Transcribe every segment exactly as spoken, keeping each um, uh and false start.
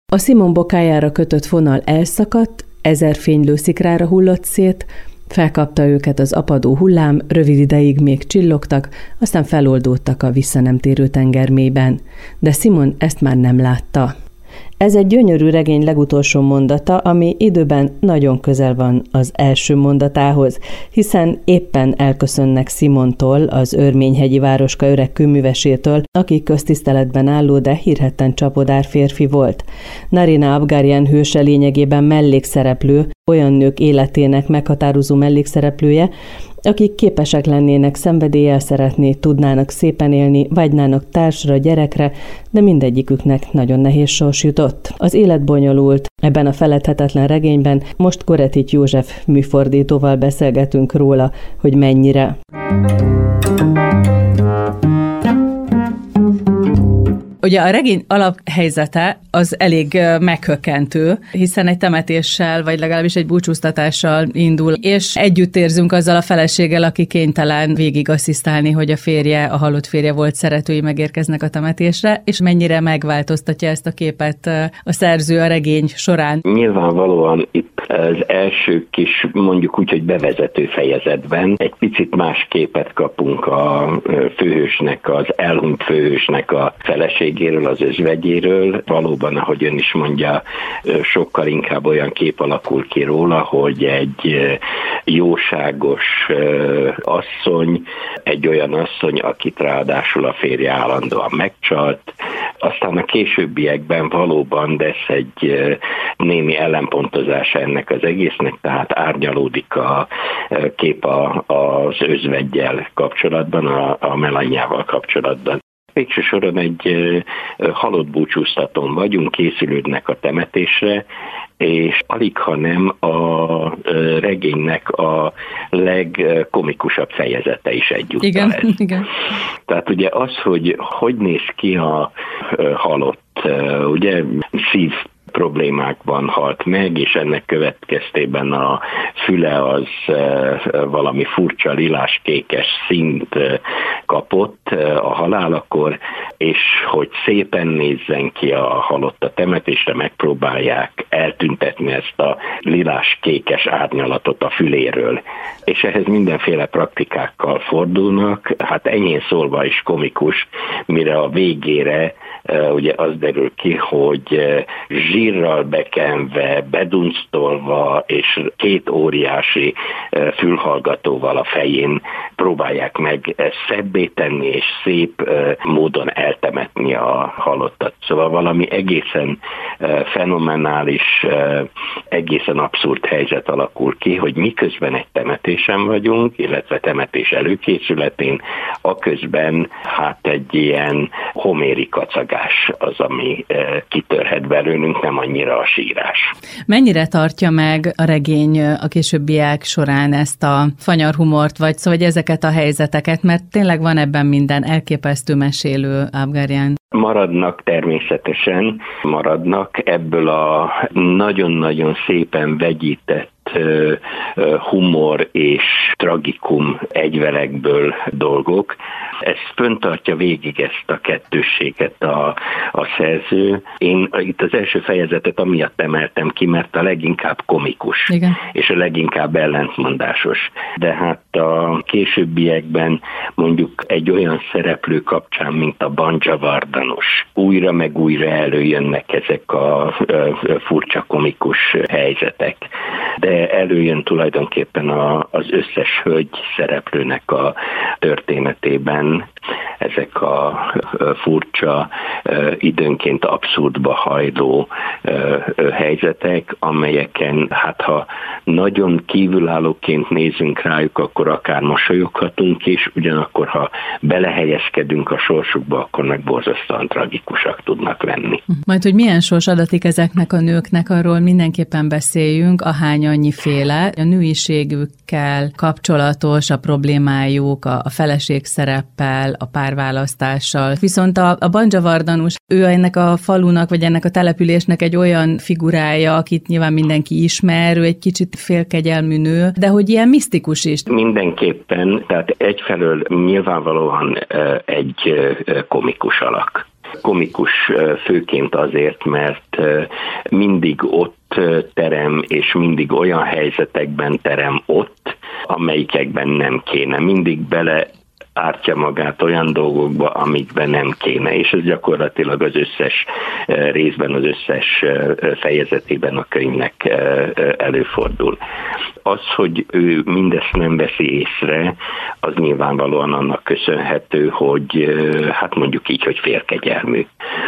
A Simon bokájára kötött fonal elszakadt, ezer fénylő szikrára hullott szét, felkapta őket az apadó hullám, rövid ideig még csillogtak, aztán feloldódtak a vissza nem térő tengermélyben. De Simon ezt már nem látta. Ez egy gyönyörű regény legutolsó mondata, ami időben nagyon közel van az első mondatához, hiszen éppen elköszönnek Simontól, az örményhegyi városka öreg kőművesétől, aki köztiszteletben álló, de hírhedten csapodár férfi volt. Narina Abgaryan hőse lényegében mellékszereplő, olyan nők életének meghatározó mellékszereplője, akik képesek lennének szenvedéllyel szeretni, tudnának szépen élni, vágynának társra, gyerekre, de mindegyiküknek nagyon nehéz sors jutott. Az élet bonyolult. Ebben a feledhetetlen regényben most Koretit József műfordítóval beszélgetünk róla, hogy mennyire. Ugye a regény alaphelyzete az elég meghökkentő, hiszen egy temetéssel, vagy legalábbis egy búcsúztatással indul, és együtt érzünk azzal a feleséggel, aki kénytelen végig asszisztálni, hogy a férje, a halott férje volt szeretői megérkeznek a temetésre, és mennyire megváltoztatja ezt a képet a szerző a regény során. Nyilvánvalóan itt az első kis, mondjuk úgy, hogy bevezető fejezetben egy picit más képet kapunk a főhősnek, az elhunyt főhősnek a feleségéről, az özvegyéről. Valóban, ahogy ön is mondja, sokkal inkább olyan kép alakul ki róla, hogy egy jóságos asszony, egy olyan asszony, akit ráadásul a férje állandóan megcsalt. Aztán a későbbiekben valóban lesz egy némi ellenpontozása ennek az egésznek, tehát árnyalódik a kép az özveggyel kapcsolatban, a, a Melanyával kapcsolatban. Végső soron egy halott búcsúztatón vagyunk, készülődnek a temetésre, és alig, ha nem a regénynek a legkomikusabb fejezete is egyúttal. Igen, ez. igen. Tehát ugye az, hogy hogy néz ki a halott, ugye szív problémákban halt meg, és ennek következtében a füle az valami furcsa lilás-kékes színt kapott a halálakor, és hogy szépen nézzen ki a halott a temetésre, megpróbálják eltüntetni ezt a lilás-kékes árnyalatot a füléről. És ehhez mindenféle praktikákkal fordulnak, hát enyhén szólva is komikus, mire a végére ugye az derül ki, hogy zsírral bekenve, bedunctolva és két óriási fülhallgatóval a fején próbálják meg szebbé tenni és szép módon eltemetni a halottat. Szóval valami egészen fenomenális, egészen abszurd helyzet alakul ki, hogy miközben egy temetésen vagyunk, illetve temetés előkészületén, aközben hát egy ilyen homéri kacagás az, ami kitörhet belőlünk, nem annyira a sírás. Mennyire tartja meg a regény a későbbiek során ezt a fanyar humort, vagy szóval ezeket a helyzeteket, mert tényleg van ebben minden elképesztő mesélő Abgaryan. Maradnak természetesen, maradnak ebből a nagyon-nagyon szépen vegyített humor és tragikum egyvelekből dolgok. Ez föntartja végig ezt a kettősséget a, a szerző. Én itt az első fejezetet amiatt emeltem ki, mert a leginkább komikus, igen, és a leginkább ellentmondásos. De hát a későbbiekben mondjuk egy olyan szereplő kapcsán, mint a Banjavardanus, újra meg újra előjönnek ezek a furcsa komikus helyzetek. De előjön tulajdonképpen a, az összes hölgy szereplőnek a történetében ezek a furcsa, időnként abszurdba hajló helyzetek, amelyeken hát ha nagyon kívülállóként nézünk rájuk, akkor akár mosolyoghatunk is, ugyanakkor ha belehelyezkedünk a sorsukba, akkor meg borzasztóan tragikusak tudnak lenni. Majd, hogy milyen sors adatik ezeknek a nőknek, arról mindenképpen beszéljünk, ahány annyiféle. A nőiségükkel kapcsolatos, a problémájuk, a, a feleség szereppel, a párválasztással. Viszont a, a Banjavardanus, ő ennek a falunak, vagy ennek a településnek egy olyan figurája, akit nyilván mindenki ismer, ő egy kicsit félkegyelmű nő, de hogy ilyen misztikus is. Mindenképpen, tehát egyfelől nyilvánvalóan egy komikus alak. komikus főként azért, mert mindig ott terem, és mindig olyan helyzetekben terem ott, amelyikekben nem kéne. Mindig bele ártja magát olyan dolgokba, amikben nem kéne, és ez gyakorlatilag az összes részben, az összes fejezetében a könyvnek előfordul. Az, hogy ő mindezt nem veszi észre, az nyilvánvalóan annak köszönhető, hogy hát mondjuk így, hogy félkegyelmű.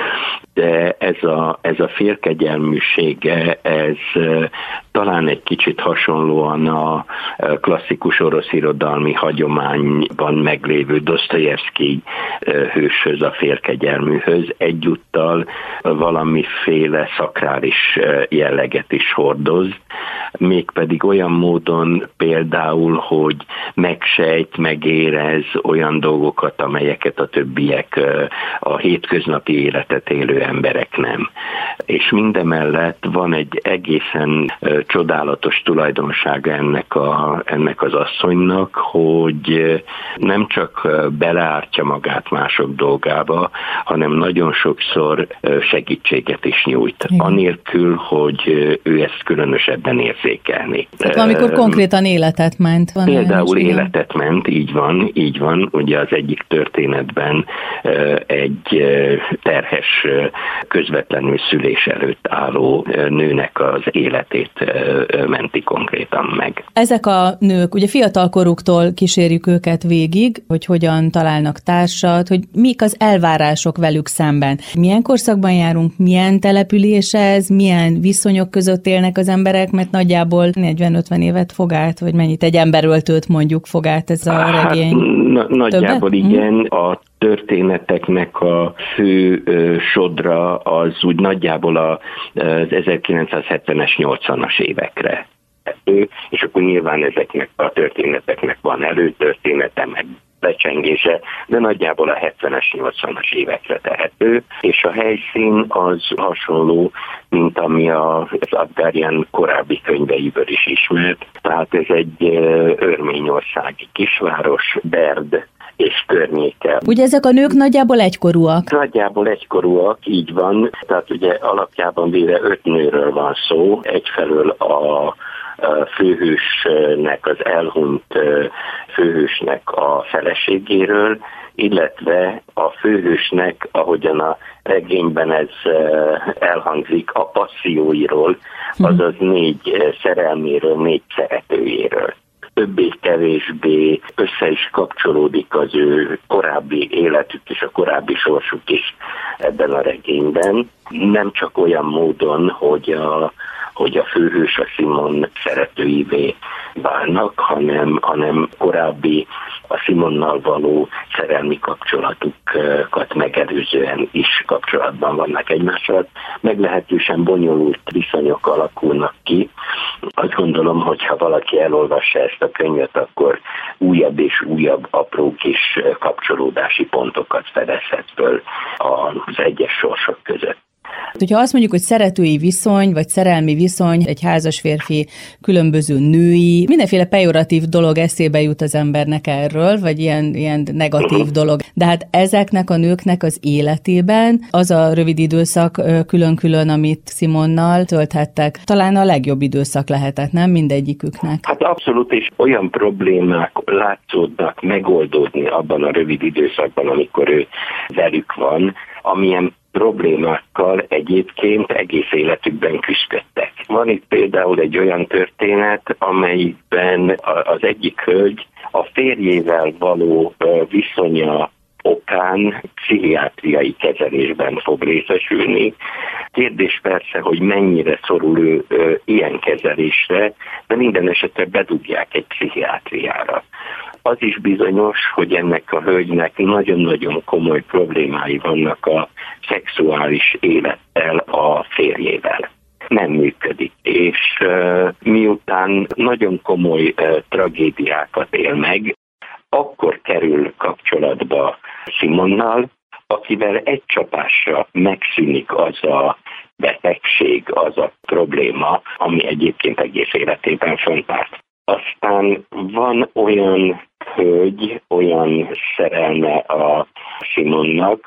De ez a, ez a félkegyelműsége, ez talán egy kicsit hasonlóan a klasszikus orosz irodalmi hagyományban meglévő Dosztojevszkij hőshöz, a félkegyelműhöz, egyúttal valamiféle szakrális jelleget is hordoz, mégpedig olyan módon például, hogy megsejt, megérez olyan dolgokat, amelyeket a többiek, a hétköznapi életet élő emberek nem. És mindemellett van egy egészen csodálatos tulajdonsága ennek, a, ennek az asszonynak, hogy nem csak beleártja magát mások dolgába, hanem nagyon sokszor segítséget is nyújt. Igen. Anélkül, hogy ő ezt különösebben érzékelni. Tehát amikor konkrétan életet ment. Van Például életet ment, így van, így van. Ugye az egyik történetben egy terhes, közvetlenül szülés előtt álló nőnek az életét menti konkrétan meg. Ezek a nők, ugye fiatalkoruktól kísérjük őket végig, hogy hogyan találnak társat, hogy mik az elvárások velük szemben. Milyen korszakban járunk, milyen település ez, milyen viszonyok között élnek az emberek, mert nagyjából negyven-ötven évet fog át, vagy mennyit egy emberöltőt mondjuk fog át ez a regény? Hát, na, nagyjából Többe? igen, mm. a történeteknek a fő ö, sodra az úgy nagyjából az ezerkilencszázhetvenes, nyolcvanas évekre. És akkor nyilván ezeknek a történeteknek van előtörténete, meg becsengése, de nagyjából a hetvenes, nyolcvanas évekre tehető, és a helyszín az hasonló, mint ami az Abdarian korábbi könyveiből is ismert. Tehát ez egy örményországi kisváros, Berd és környéke. Ugye ezek a nők nagyjából egykorúak? Nagyjából egykorúak, így van. Tehát ugye alapjában véve öt nőről van szó. Egyfelől a főhősnek, az elhunyt főhősnek a feleségéről, illetve a főhősnek, ahogyan a regényben ez elhangzik, a passzióiról, azaz négy szerelméről, négy szeretőjéről. Többé-kevésbé össze is kapcsolódik az ő korábbi életük és a korábbi sorsuk is ebben a regényben. Nem csak olyan módon, hogy a hogy a főhős, a Simon szeretőivé válnak, hanem, hanem korábbi a Simonnal való szerelmi kapcsolatukat megelőzően is kapcsolatban vannak egymással. Meglehetősen bonyolult viszonyok alakulnak ki. Azt gondolom, hogy ha valaki elolvassa ezt a könyvet, akkor újabb és újabb apró kis kapcsolódási pontokat fedezhet föl az egyes sorsok között. Hogyha azt mondjuk, hogy szeretői viszony, vagy szerelmi viszony, egy házas férfi, különböző női, mindenféle pejoratív dolog eszébe jut az embernek erről, vagy ilyen, ilyen negatív dolog. De hát ezeknek a nőknek az életében az a rövid időszak külön-külön, amit Simonnal tölthettek, talán a legjobb időszak lehetett, nem mindegyiküknek? Hát abszolút, és olyan problémák látszódnak megoldódni abban a rövid időszakban, amikor ő velük van, amilyen problémákkal egyébként egész életükben küzdöttek. Van itt például egy olyan történet, amelyben az egyik hölgy a férjével való viszonya okán pszichiátriai kezelésben fog részesülni. Kérdés persze, hogy mennyire szorul ő ilyen kezelésre, de minden esetre bedugják egy pszichiátriára. Az is bizonyos, hogy ennek a hölgynek nagyon-nagyon komoly problémái vannak a szexuális élettel, a férjével. Nem működik. És uh, miután nagyon komoly uh, tragédiákat él meg, akkor kerül kapcsolatba Simonnal, akivel egy csapásra megszűnik az a betegség, az a probléma, ami egyébként egész életében fönnárt. Aztán van olyan hölgy, olyan szerelme a Simonnak,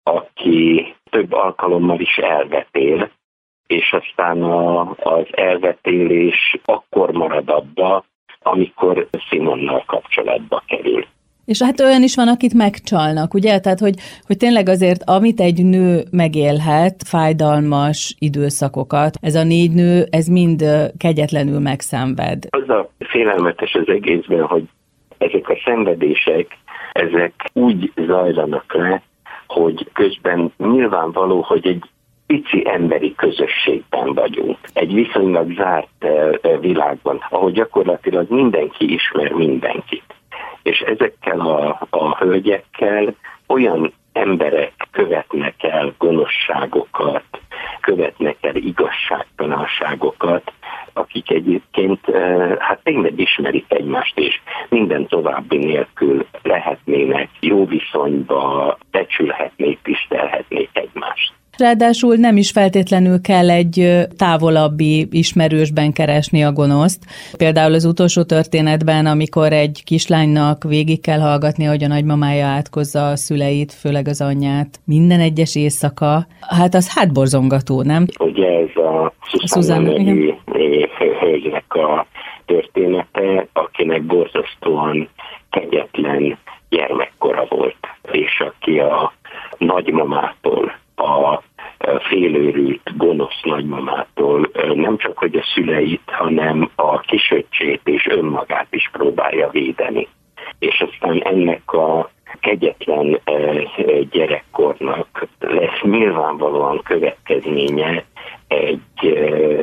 aki több alkalommal is elvetél, és aztán a, az elvetélés akkor marad abba, amikor Simonnal kapcsolatba kerül. És hát olyan is van, akit megcsalnak, ugye? Tehát, hogy, hogy tényleg azért, amit egy nő megélhet, fájdalmas időszakokat, ez a négy nő, ez mind kegyetlenül megszenved. Az a félelmetes az egészben, hogy ezek a szenvedések, ezek úgy zajlanak le, hogy közben nyilvánvaló, hogy egy pici emberi közösségben vagyunk. Egy viszonylag zárt világban, ahol gyakorlatilag mindenki ismer mindenkit. És ezekkel a, a hölgyekkel olyan emberek követnek el gonoszságokat, követnek el igazságtalanságokat, akik egyébként hát tényleg ismerik egymást, és minden további nélkül lehetnének jó viszonyba, becsülhetnék, tisztelhetnék egymást. Ráadásul nem is feltétlenül kell egy távolabbi ismerősben keresni a gonoszt. Például az utolsó történetben, amikor egy kislánynak végig kell hallgatni, hogy a nagymamája átkozza a szüleit, főleg az anyját, minden egyes éjszaka, hát az hátborzongató, nem? Ugye ez a Susanna nevű hölgynek a története, akinek borzasztóan kegyetlen gyermekkora volt, és aki a nagymamától, a félőrült, gonosz nagymamától nem csak hogy a szüleit, hanem a kisöccsét és önmagát is próbálja védeni. És aztán ennek a kegyetlen gyerekkornak lesz nyilvánvalóan következménye egy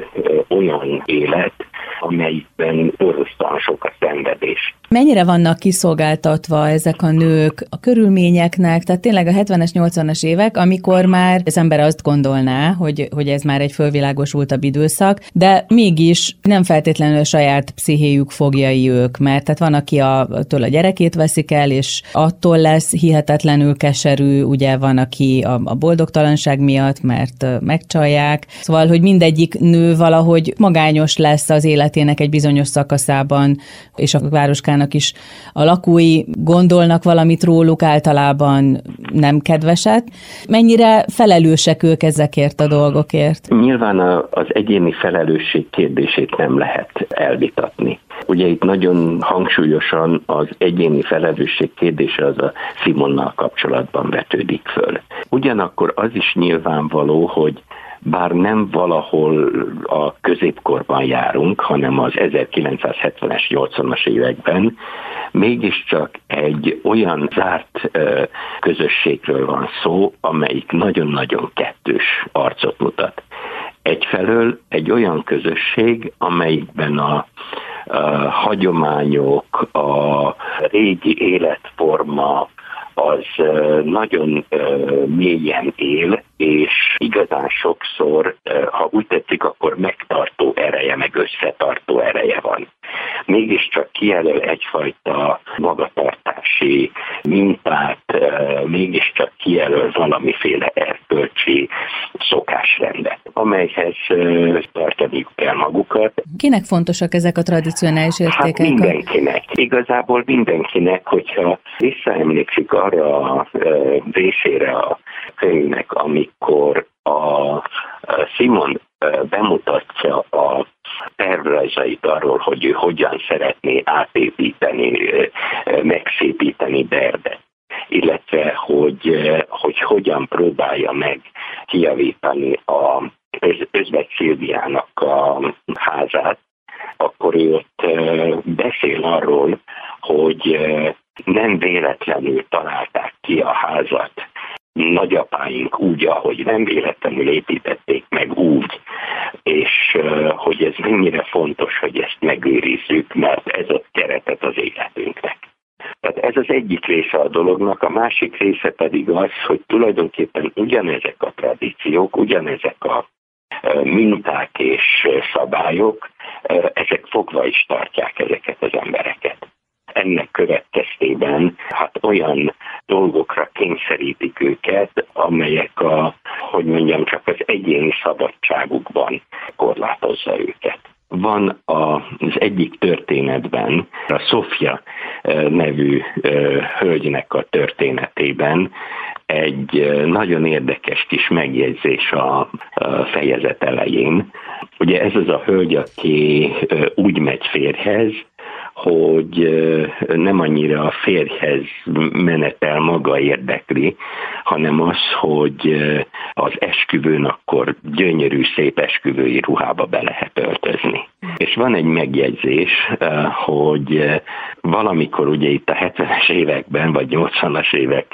olyan élet, amelyikben borzasztóan sok a szenvedés. Mennyire vannak kiszolgáltatva ezek a nők a körülményeknek, tehát tényleg a hetvenes, nyolcvanas évek, amikor már az ember azt gondolná, hogy, hogy ez már egy fölvilágosultabb időszak, de mégis nem feltétlenül a saját pszichéjük fogjai ők, mert tehát van, aki a, től a gyerekét veszik el, és attól lesz hihetetlenül keserű, ugye van, aki a, a boldogtalanság miatt, mert megcsalják. Szóval, hogy mindegyik nő valahogy magányos lesz az életének egy bizonyos szakaszában, és a városkának is a lakói gondolnak valamit róluk, általában nem kedveset. Mennyire felelősek ők ezekért a dolgokért? Nyilván az egyéni felelősség kérdését nem lehet elvitatni. Ugye itt nagyon hangsúlyosan az egyéni felelősség kérdése az a Simonnal kapcsolatban vetődik föl. Ugyanakkor az is nyilvánvaló, hogy bár nem valahol a középkorban járunk, hanem az ezerkilencszázhetvenes, nyolcvanas években, mégiscsak egy olyan zárt közösségről van szó, amelyik nagyon-nagyon kettős arcot mutat. Egyfelől egy olyan közösség, amelyikben a, a hagyományok, a régi életforma, az nagyon mélyen él, és igazán sokszor, ha úgy tetszik, akkor megtartó ereje, meg összetartó ereje van. Mégiscsak kijelöl egyfajta magatartási mintát, mégiscsak kijelöl valamiféle erkölcsi szokásrendet, amelyhez tartaniuk kell magukat. Kinek fontosak ezek a tradicionális értékek? Hát mindenkinek. Igazából mindenkinek, hogyha visszaemlékszik arra a részére a könyvnek, amikor a Simon bemutatja a tervrajzait arról, hogy ő hogyan szeretné átépíteni, megszépíteni Berdet, illetve hogy, hogy hogyan próbálja meg kijavítani a Özvegy Szilviának a házát, akkor ő ott beszél arról, hogy nem véletlenül találták ki a házat nagyapáink úgy, ahogy nem véletlenül építették meg úgy, és uh, hogy ez mennyire fontos, hogy ezt megőrizzük, mert ez a keretet az életünknek. Tehát ez az egyik része a dolognak, a másik része pedig az, hogy tulajdonképpen ugyanezek a tradíciók, ugyanezek a uh, minták és szabályok, uh, ezek fogva is tartják ezeket az embereket. Ennek következtében hát olyan dolgokra kényszerítik őket, amelyek a, hogy mondjam, csak az egyéni szabadságukban korlátozza őket. Van az egyik történetben, a Sofia nevű hölgynek a történetében egy nagyon érdekes kis megjegyzés a fejezet elején. Ugye ez az a hölgy, aki úgy megy férjhez, hogy nem annyira a férjhez menetel maga érdekli, hanem az, hogy az esküvőn akkor gyönyörű, szép esküvői ruhába be lehet öltözni. És van egy megjegyzés, hogy valamikor ugye itt a hetvenes években, vagy nyolcvanas évek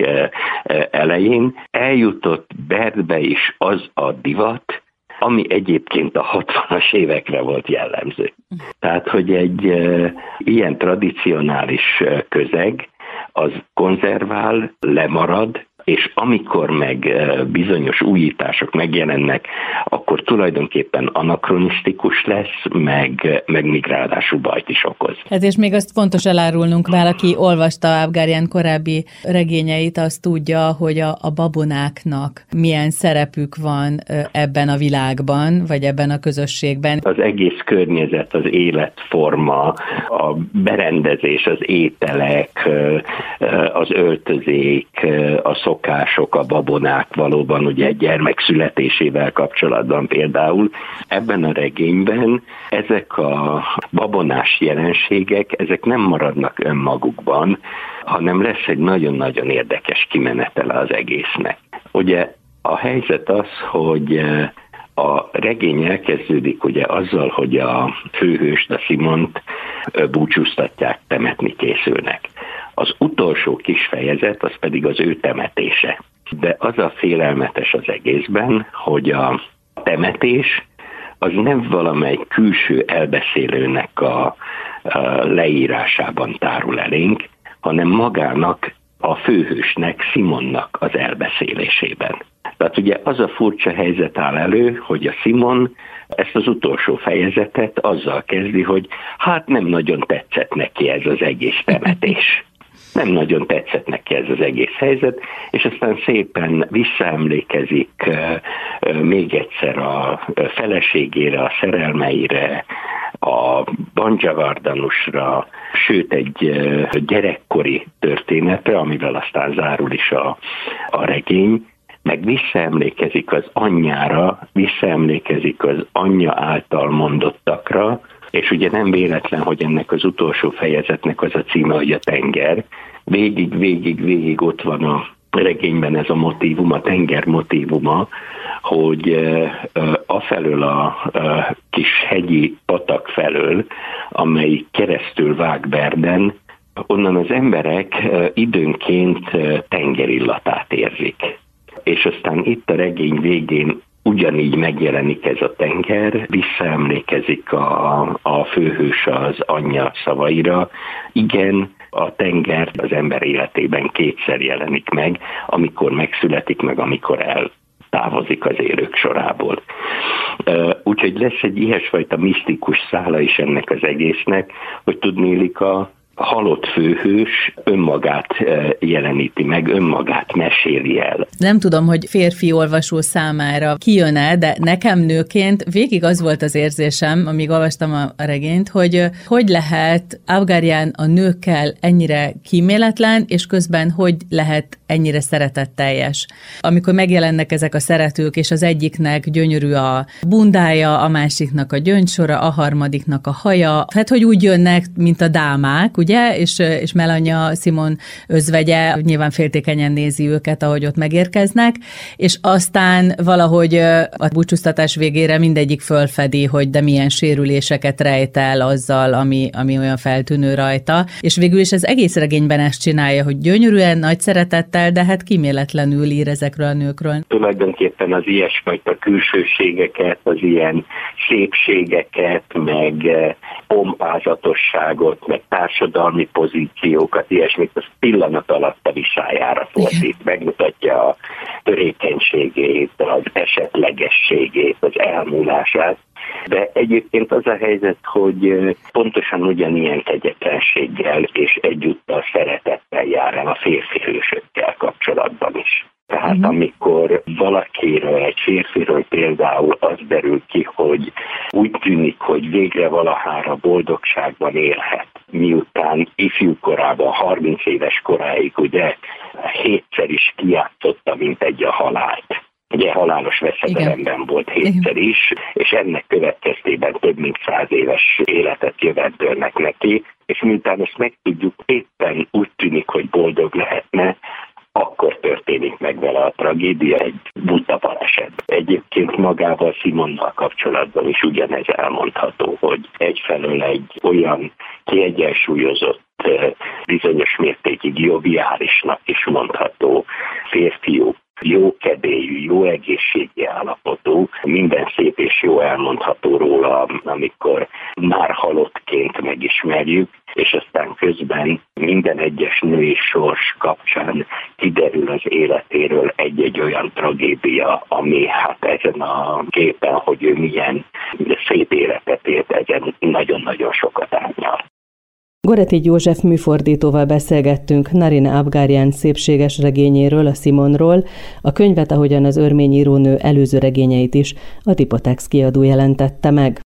elején eljutott Bertbe is az a divat, ami egyébként a hatvanas évekre volt jellemző. Tehát, hogy egy e, ilyen tradicionális közeg, az konzervál, lemarad, és amikor meg bizonyos újítások megjelennek, akkor tulajdonképpen anakronisztikus lesz, meg, meg még ráadásul bajt is okoz. Hát és még azt fontos elárulnunk, valaki olvasta Avgarián korábbi regényeit, azt tudja, hogy a, a babonáknak milyen szerepük van ebben a világban, vagy ebben a közösségben. Az egész környezet, az életforma, a berendezés, az ételek, az öltözék, a szokások, a babonák valóban ugye egy gyermek születésével kapcsolatban például. Ebben a regényben ezek a babonás jelenségek, ezek nem maradnak önmagukban, hanem lesz egy nagyon-nagyon érdekes kimenetele az egésznek. Ugye a helyzet az, hogy a regény elkezdődik ugye azzal, hogy a főhőst, a Simont búcsúztatják, temetni készülnek. Az utolsó kis fejezet, az pedig az ő temetése. De az a félelmetes az egészben, hogy a temetés az nem valamely külső elbeszélőnek a, a leírásában tárul elénk, hanem magának, a főhősnek, Simonnak az elbeszélésében. Tehát ugye az a furcsa helyzet áll elő, hogy a Simon ezt az utolsó fejezetet azzal kezdi, hogy hát nem nagyon tetszett neki ez az egész temetés. Nem nagyon tetszett neki ez az egész helyzet, és aztán szépen visszaemlékezik még egyszer a feleségére, a szerelmeire, a Banjavardanusra, sőt egy gyerekkori történetre, amivel aztán zárul is a, a regény, meg visszaemlékezik az anyjára, visszaemlékezik az anyja által mondottakra, és ugye nem véletlen, hogy ennek az utolsó fejezetnek az a címe, hogy a tenger. Végig, végig, végig ott van a regényben ez a motívum, a tenger motívuma, hogy afelől a kis hegyi patak felől, amely keresztül vág Berden, onnan az emberek időnként tengerillatát érzik. És aztán itt a regény végén ugyanígy megjelenik ez a tenger, visszaemlékezik a, a főhős az anyja szavaira. Igen, a tenger az ember életében kétszer jelenik meg, amikor megszületik, meg amikor eltávozik az élők sorából. Úgyhogy lesz egy ilyesfajta misztikus szála is ennek az egésznek, hogy tudnélik a A halott főhős önmagát jeleníti meg, önmagát meséli el. Nem tudom, hogy férfi olvasó számára kijön-e, de nekem nőként végig az volt az érzésem, amíg olvastam a regényt, hogy hogy lehet Avgarián a nőkkel ennyire kíméletlen, és közben hogy lehet ennyire szeretetteljes. Amikor megjelennek ezek a szeretők, és az egyiknek gyönyörű a bundája, a másiknak a gyöngysora, a harmadiknak a haja, hát hogy úgy jönnek, mint a dámák, ugye, és, és Melania, Simon özvegye nyilván féltékenyen nézi őket, ahogy ott megérkeznek, és aztán valahogy a búcsúztatás végére mindegyik fölfedi, hogy de milyen sérüléseket rejt el azzal, ami, ami olyan feltűnő rajta, és végül is az egész regényben ezt csinálja, hogy gyönyörűen, nagy szeretettel, de hát kíméletlenül ír ezekről a nőkről. Tulajdonképpen az ilyesfajta külsőségeket, az ilyen szépségeket, meg pompázatosságot, meg társadalmi pozíciókat, ilyesmit, az pillanat alatt a visályára fordít, megmutatja a törékenységét, az esetlegességét, az elmúlását. De egyébként az a helyzet, hogy pontosan ugyanilyen kegyetlenséggel és egyúttal szeretettel jár el a férfi hősökkel kapcsolatban is. Tehát uh-huh. amikor valakiről, egy férfiről például az derül ki, hogy úgy tűnik, hogy végre valahára boldogságban élhet, miután ifjú korában, harminc éves koráig ugye hétszer is kijátszotta, mint egy a halált. Ugye halálos veszedelemben Igen. volt hétszer is, és ennek következtében több mint száz éves életet jöveddőlnek neki, és miután ezt megtudjuk, éppen úgy tűnik, hogy boldog lehetne, akkor történik meg vele a tragédia, egy buta baleset. Egyébként magával Simonnal kapcsolatban is ugyanez elmondható, hogy egyfelől egy olyan kiegyensúlyozott, bizonyos mértékig joviálisnak is mondható férfiú, jó kedélyű, jó egészségi állapotú, minden szép és jó elmondható róla, amikor már halottként megismerjük, és aztán közben minden egyes női sors kapcsán kiderül az életéről egy-egy olyan tragédia, ami hát ezen a képen, hogy ő milyen szép életet élt, ezen nagyon-nagyon sokat árnyal. Goretti József műfordítóval beszélgettünk Narina Abgaryan szépséges regényéről, a Simonról, a könyvet, ahogyan az örmény írónő előző regényeit is a Tipotex kiadó jelentette meg.